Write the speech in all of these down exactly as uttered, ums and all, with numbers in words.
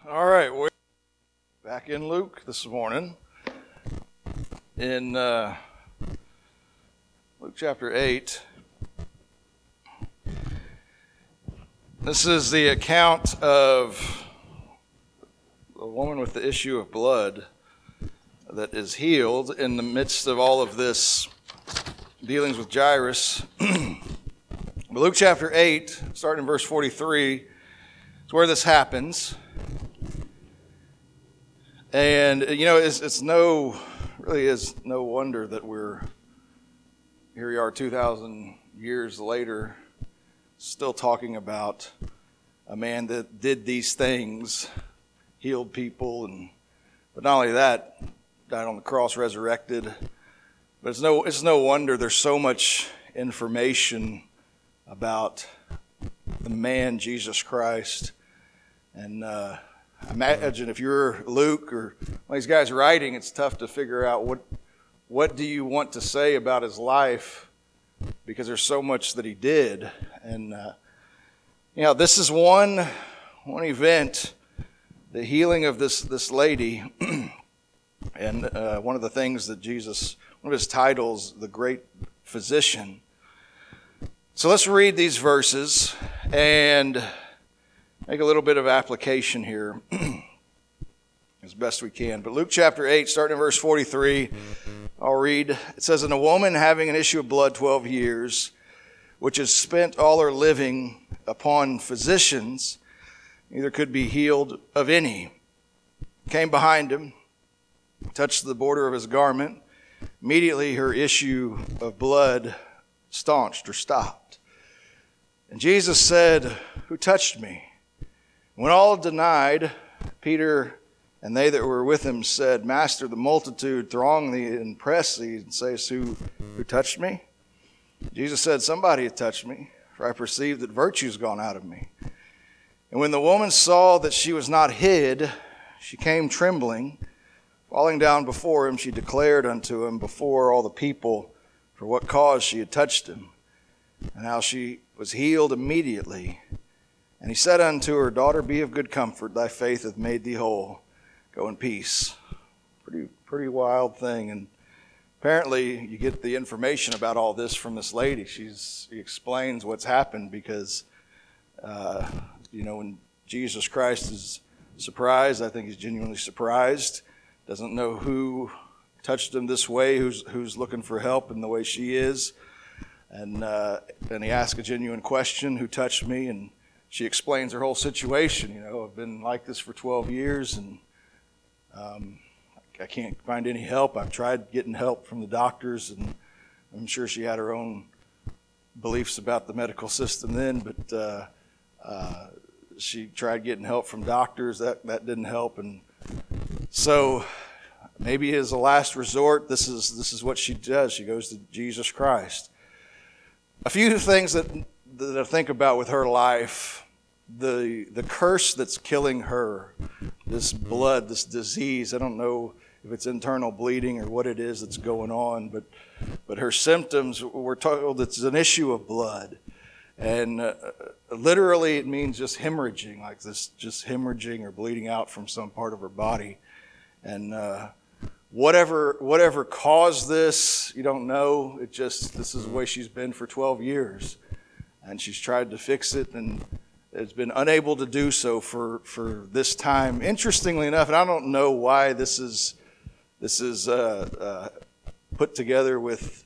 All right, we're back in Luke this morning. In uh, Luke chapter eight. This is the account of a woman with the issue of blood that is healed in the midst of all of this dealings with Jairus. Luke chapter eight, starting in verse forty-three, is where this happens. And, you know, it's, it's no, really is no wonder that we're, here we are two thousand years later, still talking about a man that did these things, healed people, and but not only that, died on the cross, resurrected. But it's no, it's no wonder there's so much information about the man, Jesus Christ. And uh, I imagine if you're Luke or one of these guys writing, it's tough to figure out what what do you want to say about his life, because there's so much that he did. And uh, you know, this is one one event, the healing of this this lady, and uh, one of the things that Jesus, one of his titles, the Great Physician. So let's read these verses and make a little bit of application here as best we can. But Luke chapter eight, starting in verse forty-three, I'll read. It says, "And a woman having an issue of blood twelve years, which has spent all her living upon physicians, neither could be healed of any, came behind him, touched the border of his garment. Immediately her issue of blood staunched," or stopped. "And Jesus said, 'Who touched me?' When all denied, Peter and they that were with him said, 'Master, the multitude throng thee and press thee, and sayest, Who, who touched me?' Jesus said, 'Somebody hath touched me, for I perceive that virtue's gone out of me.' And when the woman saw that she was not hid, she came trembling. Falling down before him, she declared unto him before all the people for what cause she had touched him, and how she was healed immediately. And he said unto her, 'Daughter, be of good comfort, thy faith hath made thee whole. Go in peace.'" Pretty pretty wild thing. And apparently you get the information about all this from this lady. She's she explains what's happened because, uh, you know, when Jesus Christ is surprised, I think he's genuinely surprised, doesn't know who touched him this way, who's who's looking for help in the way she is. And uh, then he asks a genuine question, "Who touched me?" And she explains her whole situation. You know, I've been like this for twelve years, and um, I can't find any help. I've tried getting help from the doctors, and I'm sure she had her own beliefs about the medical system then, but uh, uh, she tried getting help from doctors. That, that didn't help. And so maybe as a last resort, this is, this is what she does. She goes to Jesus Christ. A few things that that I think about with her life, the the curse that's killing her, this blood, this disease. I don't know if it's internal bleeding or what it is that's going on, but but her symptoms, we're told it's an issue of blood. And uh, literally it means just hemorrhaging, like this, just hemorrhaging or bleeding out from some part of her body. And uh, whatever whatever caused this, you don't know. It just, this is the way she's been for twelve years. And she's tried to fix it and has been unable to do so for, for this time. Interestingly enough, and I don't know why this is this is uh, uh, put together with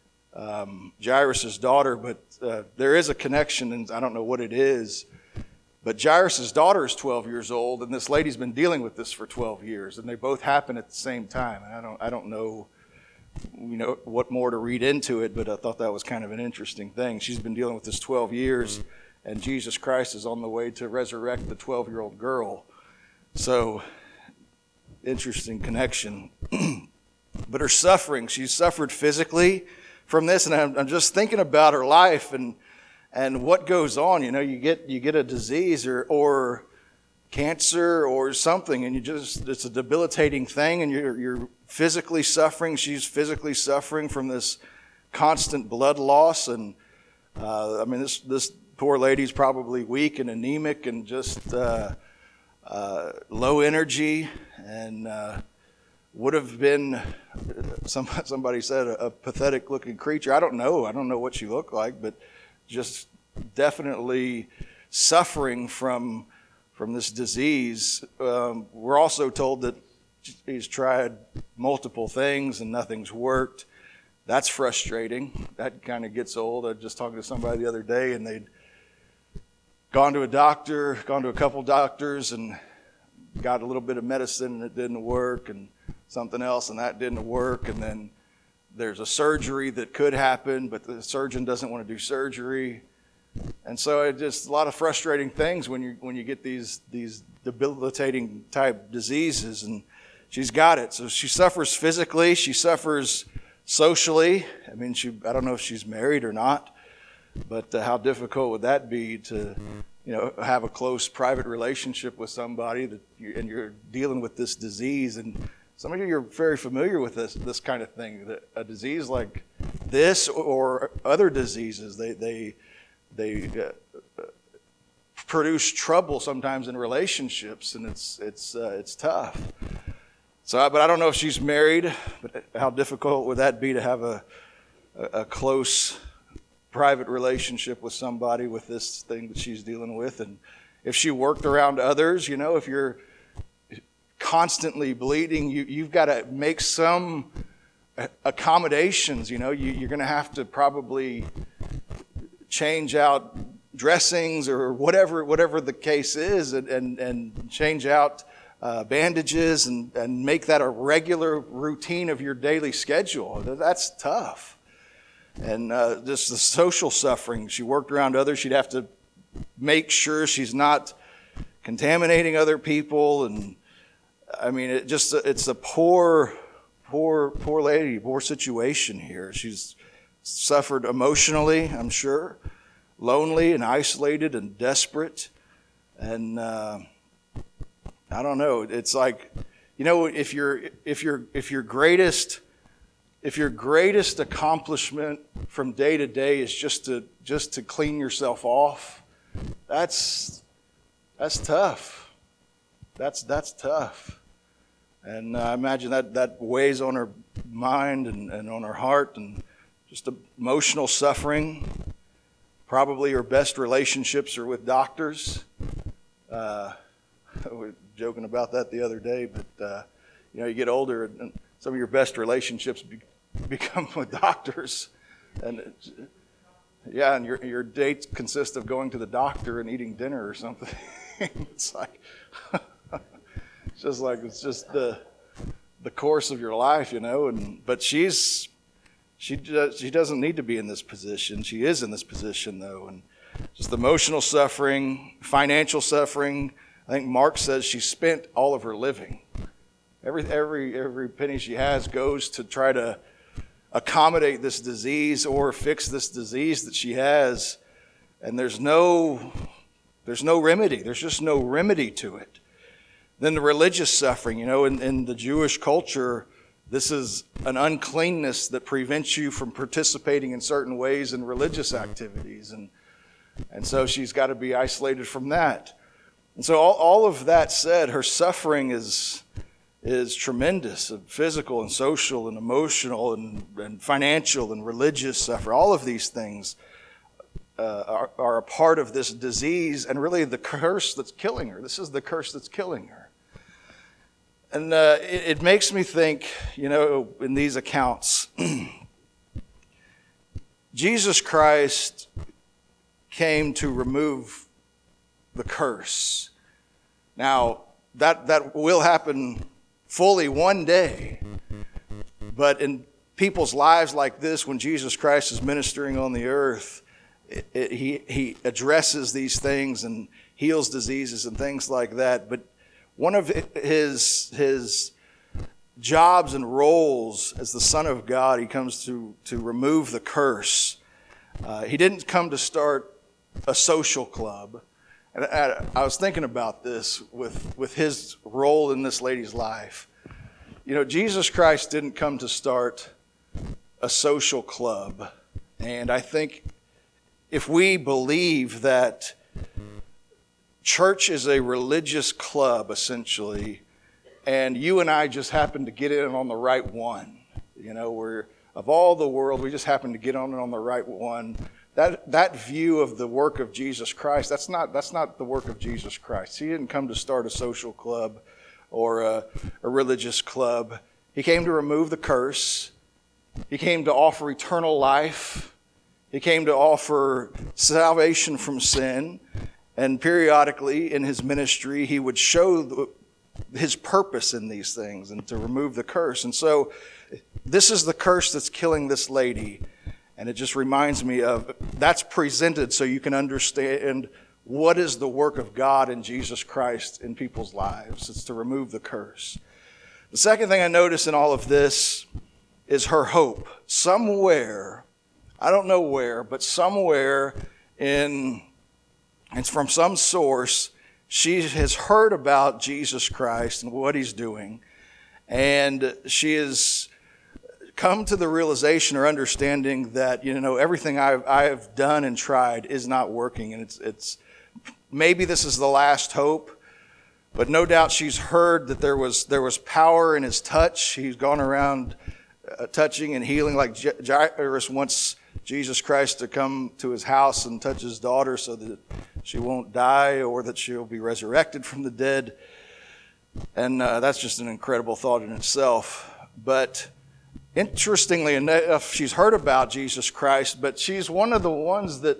um, Jairus' daughter, but uh, there is a connection, and I don't know what it is. But Jairus' daughter is twelve years old, and this lady's been dealing with this for twelve years, and they both happen at the same time. And I don't I don't know. You know what more to read into it, but I thought that was kind of an interesting thing. She's been dealing with this twelve years, and Jesus Christ is on the way to resurrect the twelve-year-old girl. So, interesting connection. But her suffering, she's suffered physically from this, and I'm, I'm just thinking about her life and and what goes on. You know, you get you get a disease or or cancer or something, and you just, it's a debilitating thing, and you're you're physically suffering. She's physically suffering from this constant blood loss, and uh, I mean, this this poor lady's probably weak and anemic and just uh, uh, low energy, and uh, would have been, some, somebody said, a, a pathetic looking creature. I don't know. I don't know what she looked like, but just definitely suffering from from this disease. Um, we're also told that he's tried multiple things and nothing's worked. That's frustrating. That kind of gets old. I was just talking to somebody the other day, and they'd gone to a doctor, gone to a couple doctors, and got a little bit of medicine and it didn't work, and something else and that didn't work, and then there's a surgery that could happen, but the surgeon doesn't want to do surgery. And so it just a lot of frustrating things when you when you get these these debilitating type diseases, and she's got it. So she suffers physically, she suffers socially. I mean, she I don't know if she's married or not, but uh, how difficult would that be to, you know, have a close private relationship with somebody that you, and you're dealing with this disease. And some of you are very familiar with this this kind of thing. That a disease like this or other diseases, they they they uh, produce trouble sometimes in relationships, and it's it's uh, it's tough. So, but I don't know if she's married. But how difficult would that be to have a a, a close private relationship with somebody with this thing that she's dealing with? And if she worked around others, you know, if you're constantly bleeding, you, you've got to make some accommodations. You know, you, you're going to have to probably change out dressings or whatever whatever the case is, and, and, and change out uh, bandages and, and make that a regular routine of your daily schedule. That's tough. And uh, just the social suffering. She worked around others. She'd have to make sure she's not contaminating other people. And I mean, it just it's a poor, poor, poor lady, poor situation here. She's suffered emotionally, I'm sure, lonely and isolated and desperate. And uh, I don't know. It's like, you know, if you're if you're if your greatest If your greatest accomplishment from day to day is just to just to clean yourself off, that's that's tough. That's that's tough. And I imagine that, that weighs on her mind and, and on her heart, and just emotional suffering. Probably her best relationships are with doctors. Uh, we were joking about that the other day, but uh, you know, you get older and some of your best relationships be, become with doctors, and it's, yeah, and your your dates consist of going to the doctor and eating dinner or something. It's like it's just like it's just the the course of your life, you know. And but she's she does, she doesn't need to be in this position. She is in this position though, and just emotional suffering, financial suffering. I think Mark says she spent all of her living. Every every every penny she has goes to try to accommodate this disease or fix this disease that she has, and there's no there's no remedy. There's just no remedy to it. Then the religious suffering, you know, in, in the Jewish culture, this is an uncleanness that prevents you from participating in certain ways in religious activities, and and so she's got to be isolated from that. And so all, all of that said, her suffering is is tremendous, of physical and social and emotional and, and financial and religious suffering. All of these things uh, are, are a part of this disease and really the curse that's killing her. This is the curse that's killing her. And uh, it, it makes me think, you know, in these accounts, Jesus Christ came to remove the curse. Now, that that will happen fully one day. But in people's lives like this, when Jesus Christ is ministering on the earth, it, it, he, he addresses these things and heals diseases and things like that. But one of his, his jobs and roles as the Son of God, he comes to, to remove the curse. Uh, he didn't come to start a social club. And I, I was thinking about this with, with his role in this lady's life. You know, Jesus Christ didn't come to start a social club. And I think if we believe that church is a religious club, essentially, and you and I just happen to get in on the right one. You know, we're, of all the world, we just happen to get on on the right one. That that view of the work of Jesus Christ, that's not that's not the work of Jesus Christ. He didn't come to start a social club or a, a religious club. He came to remove the curse. He came to offer eternal life. He came to offer salvation from sin. And periodically in his ministry, he would show the, his purpose in these things and to remove the curse. And so this is the curse that's killing this lady. And it just reminds me of, that's presented so you can understand what is the work of God in Jesus Christ in people's lives. It's to remove the curse. The second thing I notice in all of this is her hope. Somewhere, I don't know where, but somewhere in, it's from some source, she has heard about Jesus Christ and what he's doing. And she has come to the realization or understanding that, you know, everything I've, I've done and tried is not working. And it's, it's maybe this is the last hope. But no doubt she's heard that there was there was power in his touch. He's gone around uh, touching and healing, like Jairus wants Jesus Christ to come to his house and touch his daughter so that she won't die or that she'll be resurrected from the dead. And uh, that's just an incredible thought in itself. But interestingly enough, she's heard about Jesus Christ, but she's one of the ones that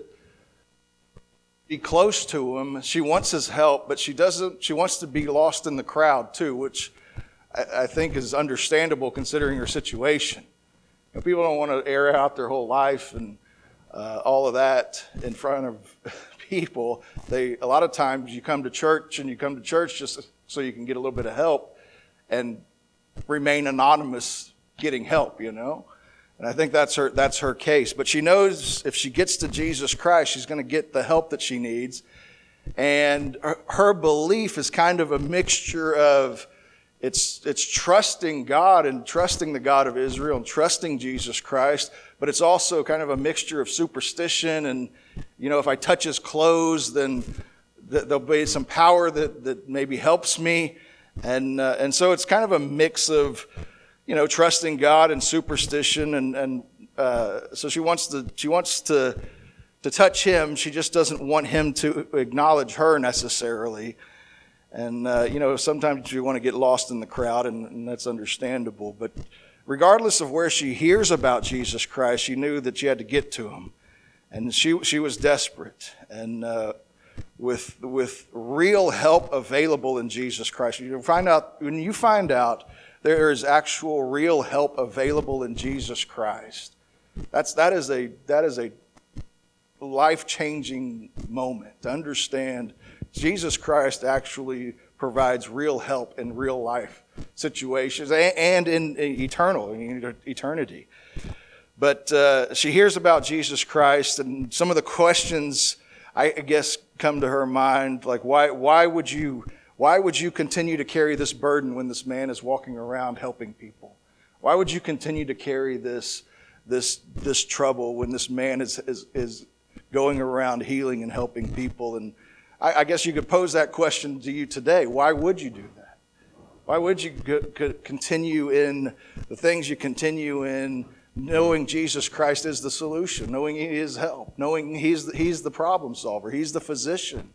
be close to him. She wants his help, but she doesn't. She wants to be lost in the crowd too, which I, I think is understandable considering her situation. You know, people don't want to air out their whole life and uh, all of that in front of people. They a lot of times you come to church and you come to church just so you can get a little bit of help and remain anonymous, getting help. You know. And I think that's her that's her case. But she knows if she gets to Jesus Christ, she's going to get the help that she needs. And her, her belief is kind of a mixture of it's it's trusting God and trusting the God of Israel and trusting Jesus Christ, but it's also kind of a mixture of superstition and, you know, if I touch his clothes, then th- there'll be some power that, that maybe helps me. And uh, and so it's kind of a mix of, you know, trusting God and superstition, and and uh, so she wants to she wants to to touch him. She just doesn't want him to acknowledge her necessarily. And uh, you know, sometimes you want to get lost in the crowd, and, and that's understandable. But regardless of where she hears about Jesus Christ, she knew that she had to get to him, and she she was desperate. And uh, with with real help available in Jesus Christ, you find out when you find out. There is actual real help available in Jesus Christ. That's that is a that is a life-changing moment to understand Jesus Christ actually provides real help in real life situations and in eternal in eternity. But uh, she hears about Jesus Christ, and some of the questions I guess come to her mind, like why why would you Why would you continue to carry this burden when this man is walking around helping people? Why would you continue to carry this this this trouble when this man is is, is going around healing and helping people? And I, I guess you could pose that question to you today. Why would you do that? Why would you continue in the things you continue in, knowing Jesus Christ is the solution, knowing he is help, knowing he's the, he's the problem solver, he's the physician?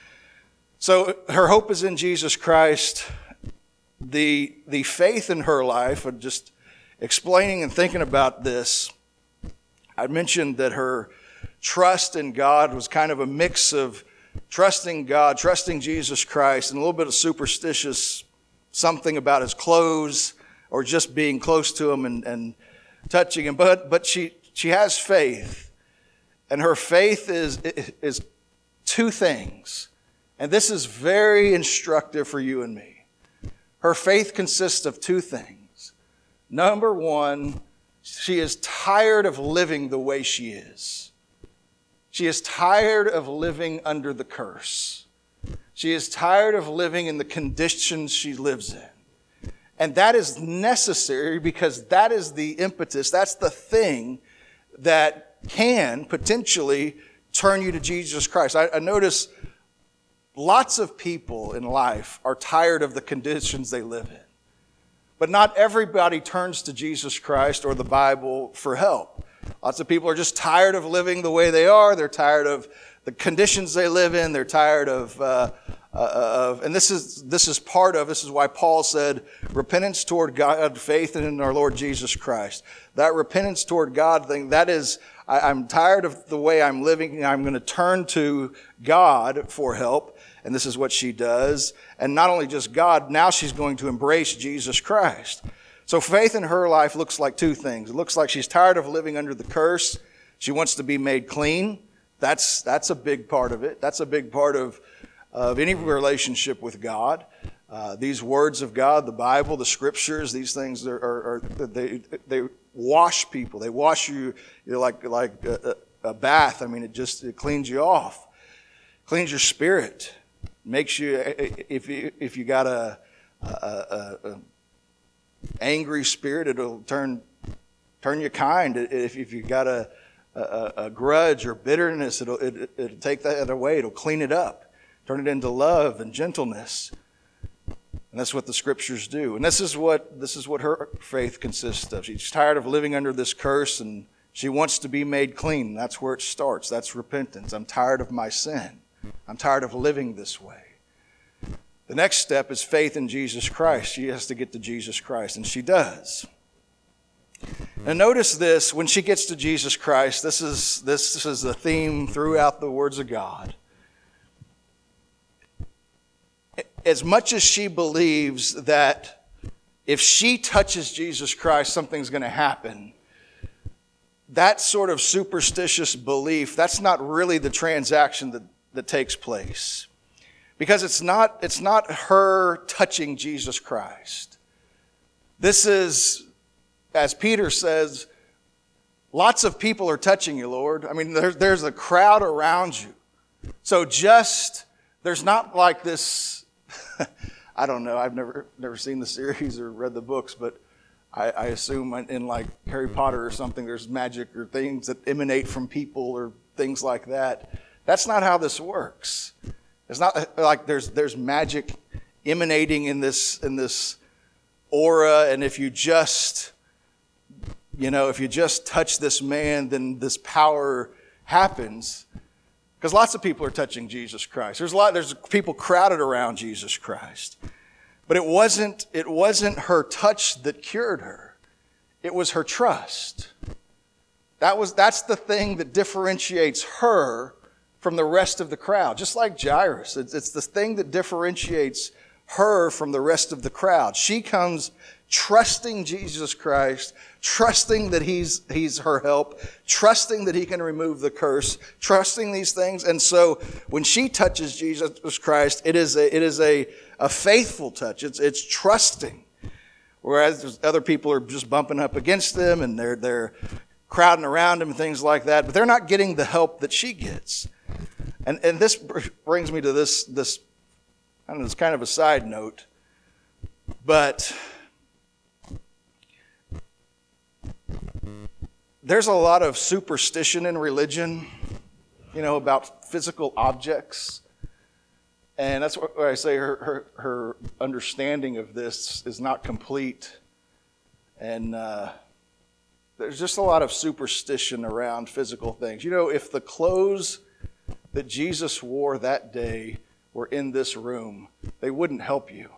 So her hope is in Jesus Christ. The, the faith in her life, and just explaining and thinking about this, I mentioned that her trust in God was kind of a mix of trusting God, trusting Jesus Christ, and a little bit of superstitious something about his clothes or just being close to him and, and touching him. But, but she, she has faith, and her faith is, is two things. And this is very instructive for you and me. Her faith consists of two things. Number one, she is tired of living the way she is. She is tired of living under the curse. She is tired of living in the conditions she lives in. And that is necessary because that is the impetus, that's the thing that can potentially turn you to Jesus Christ. I, I notice lots of people in life are tired of the conditions they live in. But not everybody turns to Jesus Christ or the Bible for help. Lots of people are just tired of living the way they are. They're tired of the conditions they live in. They're tired of, uh, uh, of and this is this is part of, this is why Paul said, repentance toward God, faith in our Lord Jesus Christ. That repentance toward God thing, that is, I, I'm tired of the way I'm living. I'm going to turn to God for help. And this is what she does. And not only just God, now she's going to embrace Jesus Christ. So faith in her life looks like two things. It looks like she's tired of living under the curse. She wants to be made clean. That's that's a big part of it. That's a big part of, of any relationship with God. Uh, these words of God, the Bible, the Scriptures, these things are, are, are they they wash people. They wash you, you know, like like a, a bath. I mean, it just it cleans you off, cleans your spirit, makes you if you if you got a, a, a, a angry spirit, it'll turn turn you kind. If if you got a A, a grudge or bitterness, it'll, it, it'll take that away. It'll clean it up, turn it into love and gentleness. And that's what the Scriptures do. And this is what this is what her faith consists of. She's tired of living under this curse, and she wants to be made clean. That's where it starts. That's repentance. I'm tired of my sin. I'm tired of living this way. The next step is faith in Jesus Christ. She has to get to Jesus Christ, and she does. Now notice this, when she gets to Jesus Christ, this is this is the theme throughout the words of God. As much as she believes that if she touches Jesus Christ, something's going to happen, that sort of superstitious belief, that's not really the transaction that, that takes place. Because it's not, it's not her touching Jesus Christ. This is, as Peter says, lots of people are touching you, Lord. I mean, there's, there's a crowd around you. So just, there's not like this, I don't know, I've never never seen the series or read the books, but I, I assume in like Harry Potter or something, there's magic or things that emanate from people or things like that. That's not how this works. It's not like there's there's magic emanating in this in this aura, and if you just You know, if you just touch this man, then this power happens. Because lots of people are touching Jesus Christ. There's a lot. There's people crowded around Jesus Christ. But it wasn't. It wasn't her touch that cured her. It was her trust. That was. That's the thing that differentiates her from the rest of the crowd. Just like Jairus, it's, it's the thing that differentiates her from the rest of the crowd. She comes trusting Jesus Christ, trusting that he's he's her help, trusting that he can remove the curse, trusting these things. And so when she touches Jesus Christ, it is a it is a, a faithful touch. It's it's trusting. Whereas other people are just bumping up against them and they're they're crowding around him and things like that, but they're not getting the help that she gets. And and this brings me to this this I don't know, it's kind of a side note, but there's a lot of superstition in religion, you know, about physical objects. And that's why I say her, her, her understanding of this is not complete. And uh, there's just a lot of superstition around physical things. You know, if the clothes that Jesus wore that day were in this room, they wouldn't help you.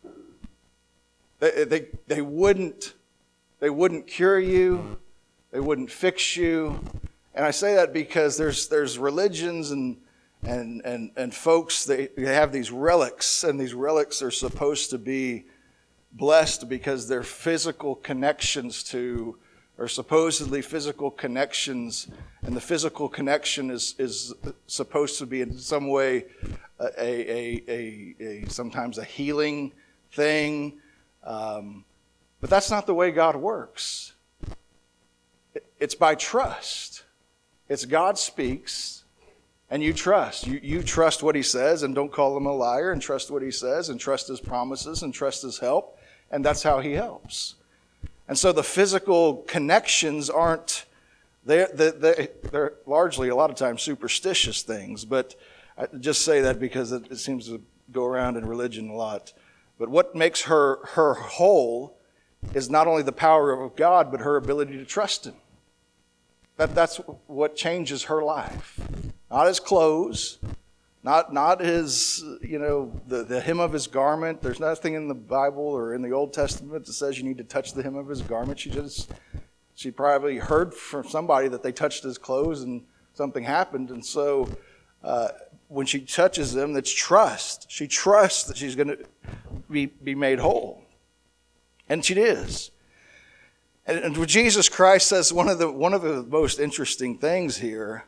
They, they, they wouldn't, they wouldn't cure you. They wouldn't fix you. And I say that because there's there's religions and and and, and folks, they, they have these relics, and these relics are supposed to be blessed because they're physical connections to, or supposedly physical connections, and the physical connection is, is supposed to be in some way a, a, a, a sometimes a healing thing. Um, but that's not the way God works. It's by trust. It's God speaks, and you trust. You, you trust what he says, and don't call him a liar, and trust what he says, and trust his promises, and trust his help, and that's how he helps. And so the physical connections aren't, they're, they're, they're largely a lot of times superstitious things, but I just say that because it, it seems to go around in religion a lot. But what makes her her whole is not only the power of God, but her ability to trust him. That, that's what changes her life. Not his clothes, not not his, you know, the, the hem of his garment. There's nothing in the Bible or in the Old Testament that says you need to touch the hem of his garment. She just, she probably heard from somebody that they touched his clothes and something happened. And so uh, when she touches them, that's trust. She trusts that she's going to be, be made whole. And she is. And, and what Jesus Christ says, one of the one of the most interesting things here,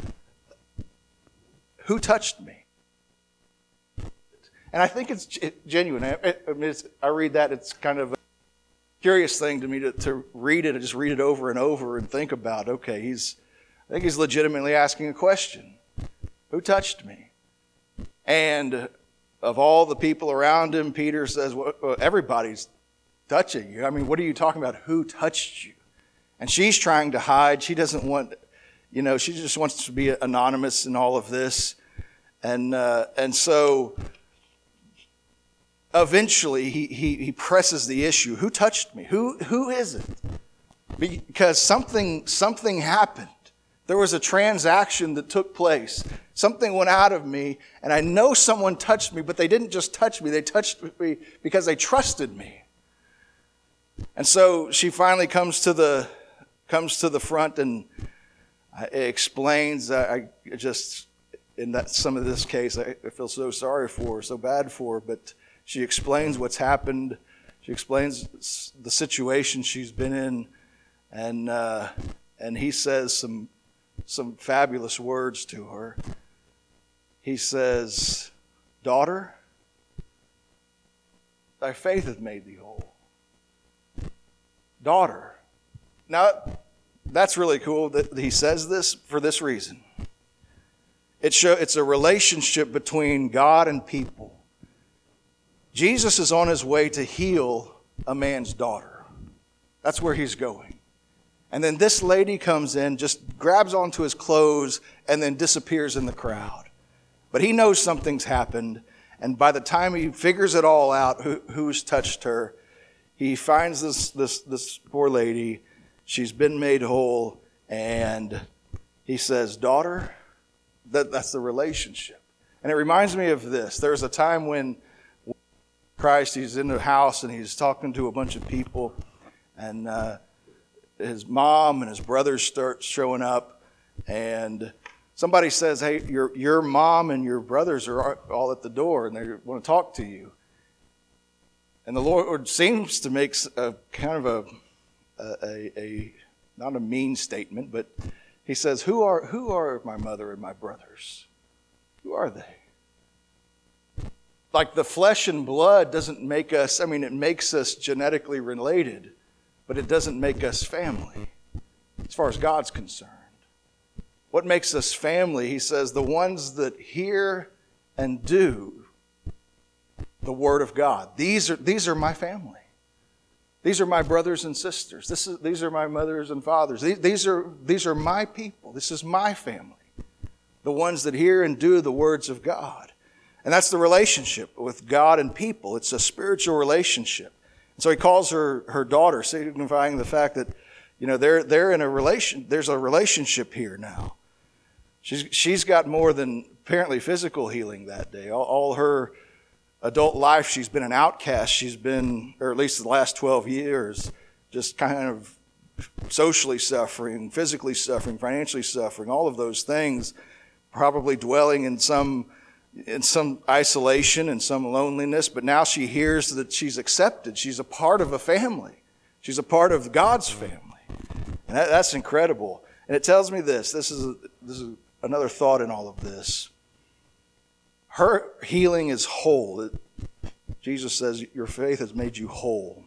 who touched me? And I think it's genuine. I, I, mean, it's, I read that, it's kind of a curious thing to me to, to read it and just read it over and over and think about, okay, he's, I think he's legitimately asking a question. Who touched me? And of all the people around him, Peter says, well, everybody's touching you. I mean, what are you talking about? Who touched you? And she's trying to hide. She doesn't want, you know, she just wants to be anonymous in all of this. And uh, and so eventually he, he he presses the issue. Who touched me? Who who is it? Because something something happened. There was a transaction that took place. Something went out of me, and I know someone touched me, but they didn't just touch me. They touched me because they trusted me. And so she finally comes to the comes to the front and explains. I just, in that some of this case, I feel so sorry for her, so bad for her, but she explains what's happened. She explains the situation she's been in, and uh, and he says some some fabulous words to her. He says, "Daughter, thy faith hath made thee whole." Daughter. Now, that's really cool that he says this for this reason. It show, it's a relationship between God and people. Jesus is on his way to heal a man's daughter. That's where he's going. And then this lady comes in, just grabs onto his clothes, and then disappears in the crowd. But he knows something's happened, and by the time he figures it all out, who, who's touched her, he finds this, this, this poor lady. She's been made whole, and he says, "Daughter," that, that's the relationship. And it reminds me of this. There was a time when Christ, he's in the house, and he's talking to a bunch of people, and uh, his mom and his brothers start showing up, and somebody says, "Hey, your, your mom and your brothers are all at the door, and they want to talk to you." And the Lord seems to make a kind of a, a, a, not a mean statement, but he says, who are, who are my mother and my brothers? Who are they? Like the flesh and blood doesn't make us, I mean, it makes us genetically related, but it doesn't make us family as far as God's concerned. What makes us family, he says, the ones that hear and do the Word of God. These are these are my family. These are my brothers and sisters. This is these are my mothers and fathers. These, these are these are my people. This is my family. The ones that hear and do the words of God. And that's the relationship with God and people. It's a spiritual relationship. And so he calls her her daughter, signifying the fact that, you know, they're they're in a relation there's a relationship here now. She's she's got more than apparently physical healing that day. All, all her adult life, she's been an outcast. She's been, or at least the last twelve years, just kind of socially suffering, physically suffering, financially suffering, all of those things, probably dwelling in some in some isolation and some loneliness. But now she hears that she's accepted. She's a part of a family. She's a part of God's family. And that, that's incredible. And it tells me this. This is, a, this is another thought in all of this. Her healing is whole. It, Jesus says, your faith has made you whole.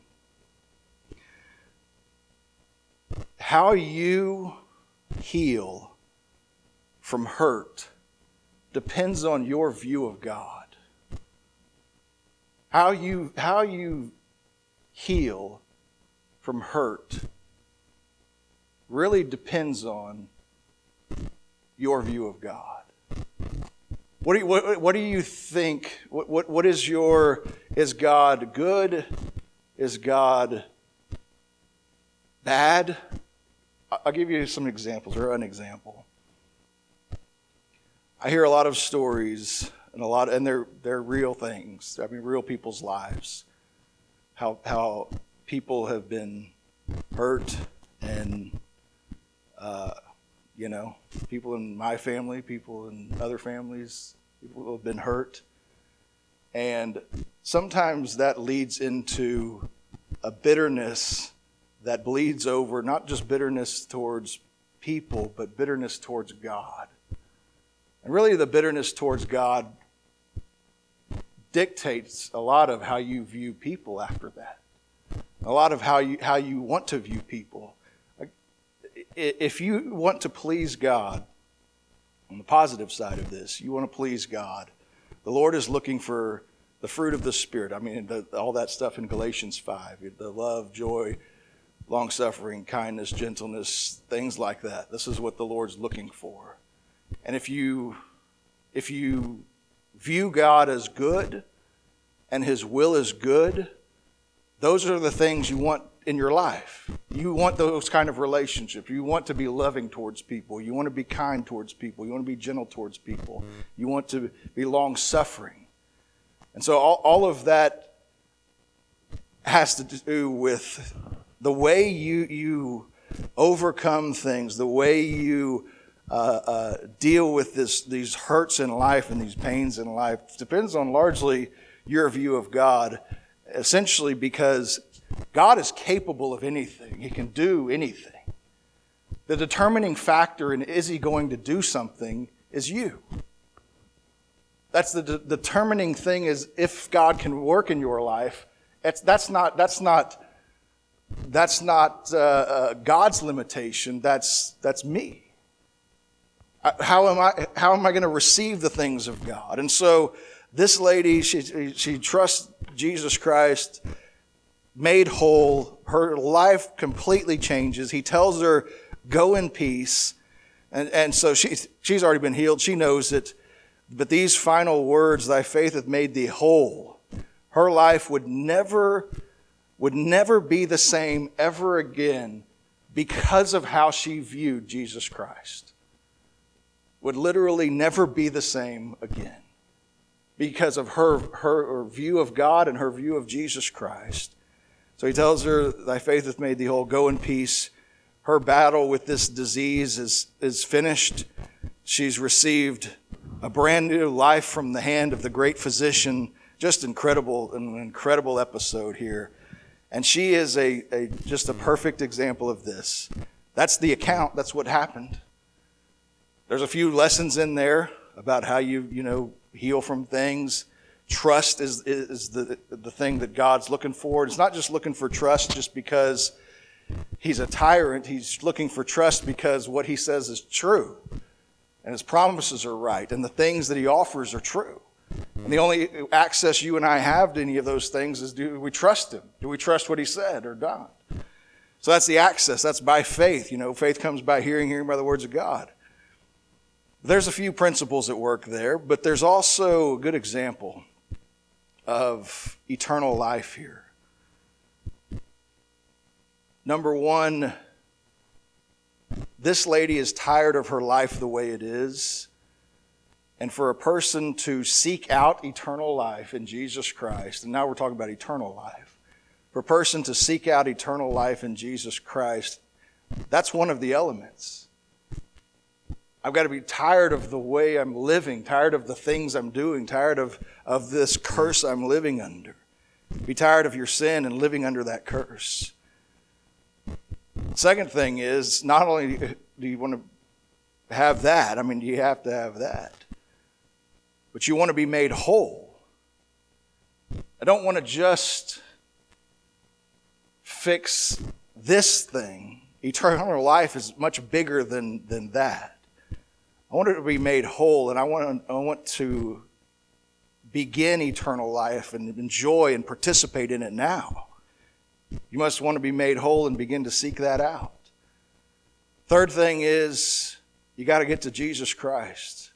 How you heal from hurt depends on your view of God. How you, how you heal from hurt really depends on your view of God. What do you, what, what do you think? What, what what is your, is God good? Is God bad? I'll give you some examples, or an example. I hear a lot of stories, and a lot, and they're they're real things. I mean, real people's lives. How how people have been hurt, and uh, you know, people in my family, people in other families, people who have been hurt, and sometimes that leads into a bitterness that bleeds over, not just bitterness towards people, but bitterness towards God. And really the bitterness towards God dictates a lot of how you view people after that. A lot of how you how you want to view people. If you want to please God, on the positive side of this, you want to please God, the Lord is looking for the fruit of the Spirit. I mean, the, all that stuff in Galatians five, the love, joy, long-suffering, kindness, gentleness, things like that. This is what the Lord's looking for. And if you if you view God as good and His will is good, those are the things you want in your life. You want those kind of relationships. You want to be loving towards people. You want to be kind towards people. You want to be gentle towards people. You want to be long-suffering. And so all, all of that has to do with the way you you overcome things, the way you uh, uh, deal with this these hurts in life and these pains in life depends on largely your view of God, essentially because God is capable of anything. He can do anything. The determining factor in is He going to do something is you. That's the de- determining thing is if God can work in your life. It's, that's not that's not that's not uh, uh, God's limitation. That's that's me. How am I how am I going to receive the things of God? And so this lady, she she trusts Jesus Christ, made whole. Her life completely changes. He tells her, "Go in peace," and and so she's she's already been healed. She knows it. But these final words, "Thy faith hath made thee whole," her life would never would never be the same ever again because of how she viewed Jesus Christ. Would literally never be the same again because of her, her, her view of God and her view of Jesus Christ. So he tells her, "Thy faith hath made thee whole, go in peace." Her battle with this disease is, is finished. She's received a brand new life from the hand of the great physician. Just incredible, an incredible episode here. And she is a, a just a perfect example of this. That's the account. That's what happened. There's a few lessons in there about how you, you know, heal from things. Trust is, is the, the thing that God's looking for. It's not just looking for trust just because He's a tyrant. He's looking for trust because what He says is true. And His promises are right. And the things that He offers are true. And the only access you and I have to any of those things is, do we trust Him? Do we trust what He said or not? So that's the access. That's by faith. You know, faith comes by hearing, hearing by the words of God. There's a few principles at work there, but there's also a good example of eternal life here. Number one, this lady is tired of her life the way it is. And for a person to seek out eternal life in Jesus Christ, and now we're talking about eternal life. For a person to seek out eternal life in Jesus Christ, that's one of the elements. I've got to be tired of the way I'm living, tired of the things I'm doing, tired of, of this curse I'm living under. Be tired of your sin and living under that curse. Second thing is, not only do you want to have that, I mean, you have to have that, but you want to be made whole. I don't want to just fix this thing. Eternal life is much bigger than, than that. I want it to be made whole, and I want to, I want to begin eternal life and enjoy and participate in it now. You must want to be made whole and begin to seek that out. Third thing is, you got to get to Jesus Christ.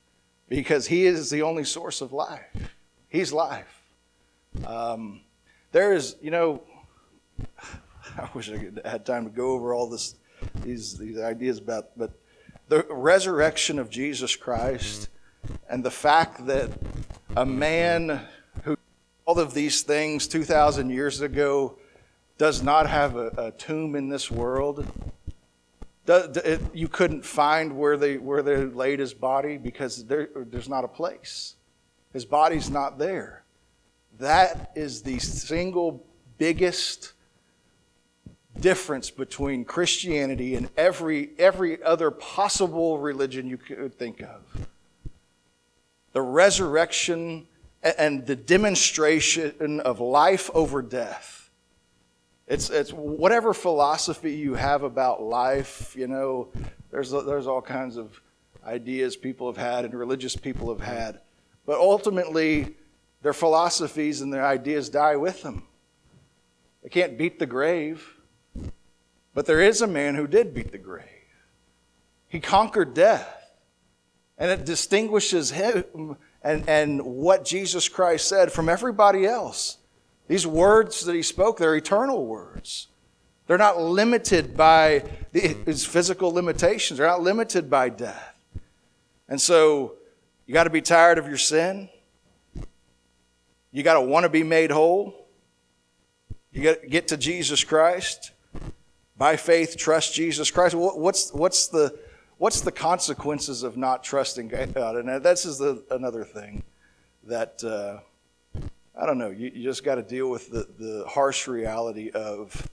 because he is the only source of life. He's life. Um, there is, you know, I wish I could, had time to go over all this, these these ideas about, but the resurrection of Jesus Christ and the fact that a man who all of these things two thousand years ago does not have a, a tomb in this world. Does, it, you couldn't find where they where they laid his body because there, there's not a place. His body's not there. That is the single biggest difference between Christianity and every every other possible religion you could think of. The resurrection and the demonstration of life over death. It's it's whatever philosophy you have about life, you know, there's there's all kinds of ideas people have had and religious people have had. But ultimately, their philosophies and their ideas die with them. They can't beat the grave. But there is a man who did beat the grave. He conquered death. And it distinguishes him and, and what Jesus Christ said from everybody else. These words that he spoke, they're eternal words. They're not limited by his physical limitations. They're not limited by death. And so, you got to be tired of your sin. You got to want to be made whole. You got to get to Jesus Christ. By faith, trust Jesus Christ. What's what's the what's the consequences of not trusting God? And this is the, another thing that uh, I don't know. You, you just got to deal with the, the harsh reality of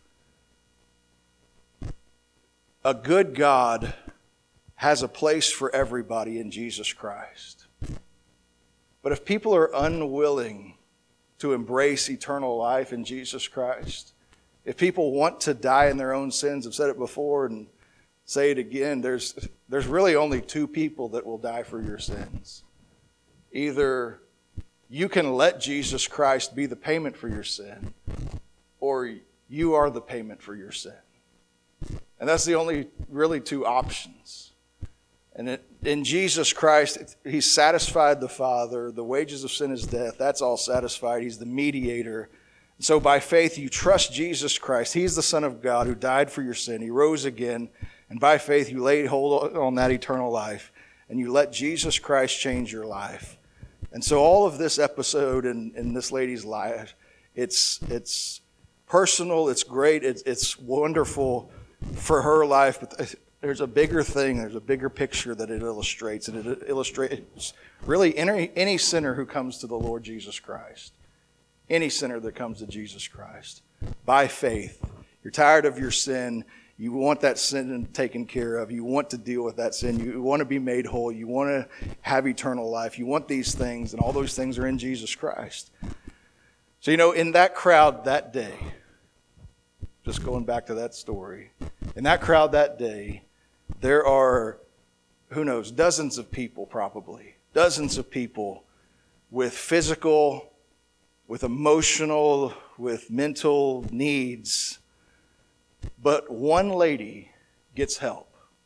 a good God has a place for everybody in Jesus Christ. But if people are unwilling to embrace eternal life in Jesus Christ, if people want to die in their own sins, I've said it before and say it again, there's there's really only two people that will die for your sins. Either you can let Jesus Christ be the payment for your sin, or you are the payment for your sin. And that's the only really two options. And it, in Jesus Christ, he's satisfied the Father. The wages of sin is death. That's all satisfied. He's the mediator. So by faith, you trust Jesus Christ. He's the Son of God who died for your sin. He rose again. And by faith, you lay hold on that eternal life. And you let Jesus Christ change your life. And so all of this episode in, in this lady's life, it's it's personal, it's great, it's, it's wonderful for her life. But there's a bigger thing, there's a bigger picture that it illustrates. And it illustrates really any, any sinner who comes to the Lord Jesus Christ. Any sinner that comes to Jesus Christ. By faith. You're tired of your sin. You want that sin taken care of. You want to deal with that sin. You want to be made whole. You want to have eternal life. You want these things, and all those things are in Jesus Christ. So, you know, in that crowd that day, just going back to that story, in that crowd that day, there are, who knows, dozens of people probably, dozens of people with physical, with emotional, with mental needs. But one lady gets help.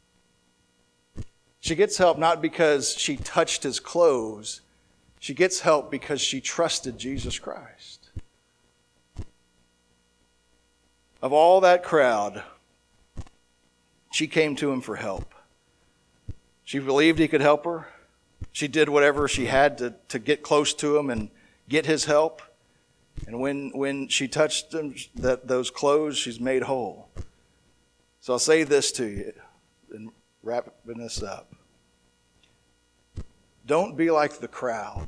She gets help not because she touched his clothes. She gets help because she trusted Jesus Christ. Of all that crowd, she came to him for help. She believed he could help her. She did whatever she had to, to get close to him and get his help. And when, when she touched him, that, those clothes, she's made whole. So I'll say this to you and wrapping this up. Don't be like the crowd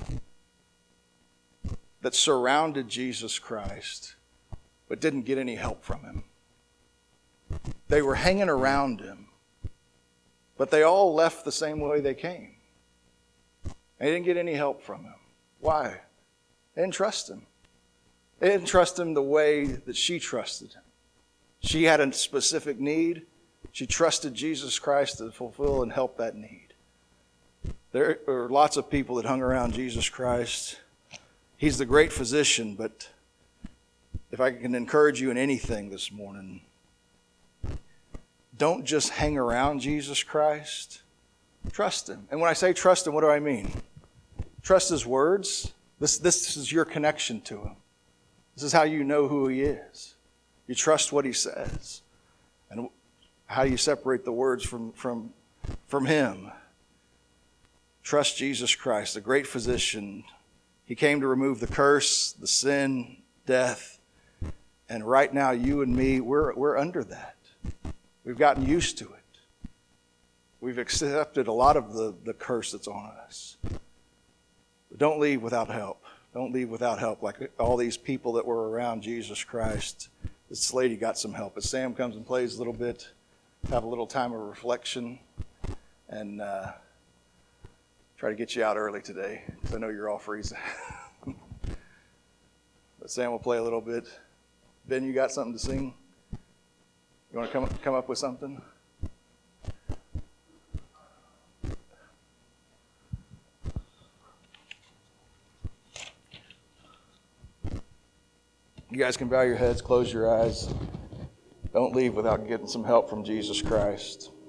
that surrounded Jesus Christ but didn't get any help from him. They were hanging around him, but they all left the same way they came. They didn't get any help from him. Why? They didn't trust him. They didn't trust him the way that she trusted him. She had a specific need. She trusted Jesus Christ to fulfill and help that need. There are lots of people that hung around Jesus Christ. He's the great physician, but if I can encourage you in anything this morning, don't just hang around Jesus Christ, Trust him. And when I say trust him, what do I mean? Trust his words. This, this is your connection to him. This is how you know who he is. You trust what he says. And how do you separate the words from, from, from him? Trust Jesus Christ, the great physician. He came to remove the curse, the sin, death. And right now, you and me, we're, we're under that. We've gotten used to it. We've accepted a lot of the, the curse that's on us. But don't leave without help. Don't leave without help like all these people that were around Jesus Christ. This lady got some help. As Sam comes and plays a little bit, have a little time of reflection, and uh, try to get you out early today because I know you're all freezing. But Sam will play a little bit. Ben, you got something to sing? You want to come come up with something? You guys can bow your heads, close your eyes. Don't leave without getting some help from Jesus Christ.